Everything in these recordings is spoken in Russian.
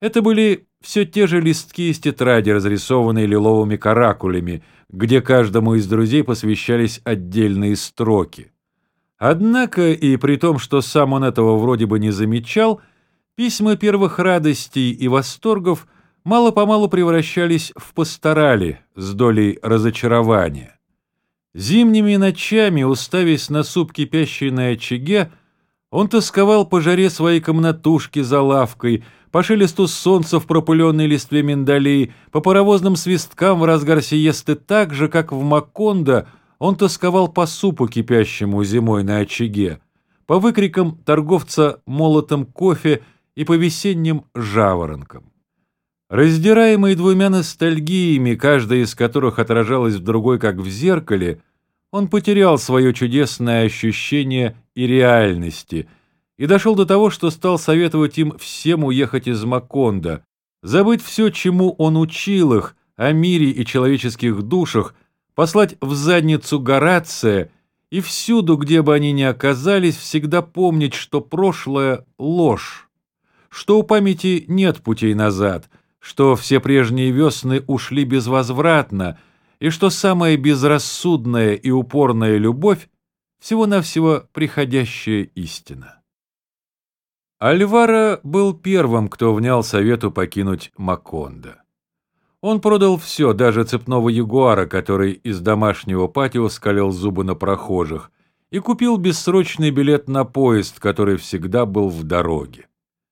Это были все те же листки из тетради, разрисованные лиловыми каракулями, где каждому из друзей посвящались отдельные строки. Однако, и при том, что сам он этого вроде бы не замечал, письма первых радостей и восторгов мало-помалу превращались в пасторали с долей разочарования. Зимними ночами, уставясь на суп, кипящий на очаге, он тосковал по жаре своей комнатушки за лавкой, по шелесту солнца в пропыленной листве миндалей, по паровозным свисткам в разгар сиесты так же, как в Макондо он тосковал по супу, кипящему зимой на очаге, по выкрикам торговца молотом кофе и по весенним жаворонкам. Раздираемый двумя ностальгиями, каждая из которых отражалась в другой, как в зеркале, он потерял свое чудесное ощущение и реальности и дошел до того, что стал советовать им всем уехать из Макондо, забыть все, чему он учил их, о мире и человеческих душах, послать в задницу Горация и всюду, где бы они ни оказались, всегда помнить, что прошлое — ложь, что у памяти нет путей назад, что все прежние весны ушли безвозвратно, и что самая безрассудная и упорная любовь — всего-навсего приходящая истина. Альваро был первым, кто внял совету покинуть Макондо. Он продал все, даже цепного ягуара, который из домашнего патио скалил зубы на прохожих, и купил бессрочный билет на поезд, который всегда был в дороге.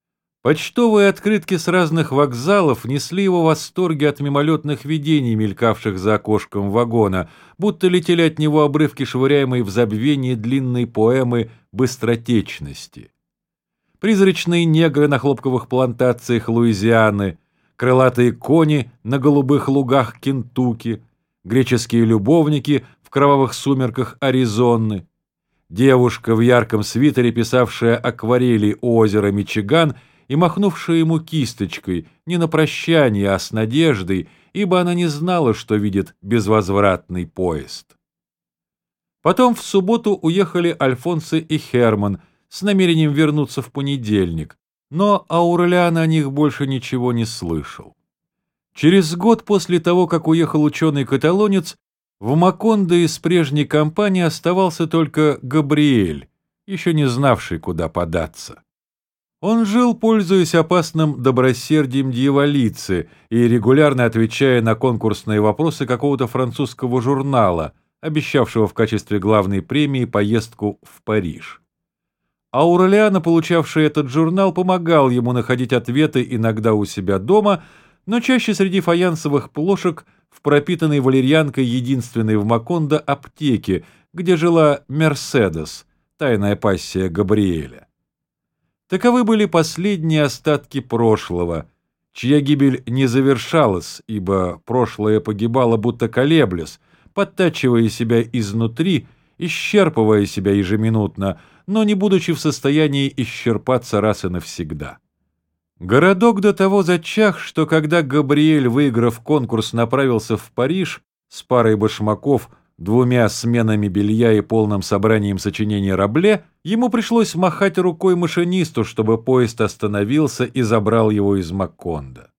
Почтовые открытки с разных вокзалов несли его восторги от мимолетных видений, мелькавших за окошком вагона, будто летели от него обрывки, швыряемой в забвение длинной поэмы быстротечности. Призрачные негры на хлопковых плантациях Луизианы, крылатые кони на голубых лугах Кентукки, греческие любовники в кровавых сумерках Аризоны, девушка в ярком свитере, писавшая акварели у озера Мичиган и махнувшая ему кисточкой, не на прощание, а с надеждой, ибо она не знала, что видит безвозвратный поезд. Потом в субботу уехали Альфонсо и Херман с намерением вернуться в понедельник, но Аурелиано о них больше ничего не слышал. Через год после того, как уехал ученый-каталонец, в Макондо из прежней компании оставался только Габриэль, еще не знавший, куда податься. Он жил, пользуясь опасным добросердием дьяволицы и регулярно отвечая на конкурсные вопросы какого-то французского журнала, обещавшего в качестве главной премии поездку в Париж. Аурелиано, получавший этот журнал, помогал ему находить ответы иногда у себя дома, но чаще среди фаянсовых плошек в пропитанной валерьянкой единственной в Макондо аптеке, где жила Мерседес, тайная пассия Габриэля. Таковы были последние остатки прошлого, чья гибель не завершалась, ибо прошлое погибало будто колеблясь, подтачивая себя изнутри, исчерпывая себя ежеминутно, но не будучи в состоянии исчерпаться раз и навсегда. Городок до того зачах, что когда Габриэль, выиграв конкурс, направился в Париж с парой башмаков, 2 сменами белья и полным собранием сочинений Рабле, ему пришлось махать рукой машинисту, чтобы поезд остановился и забрал его из Макондо.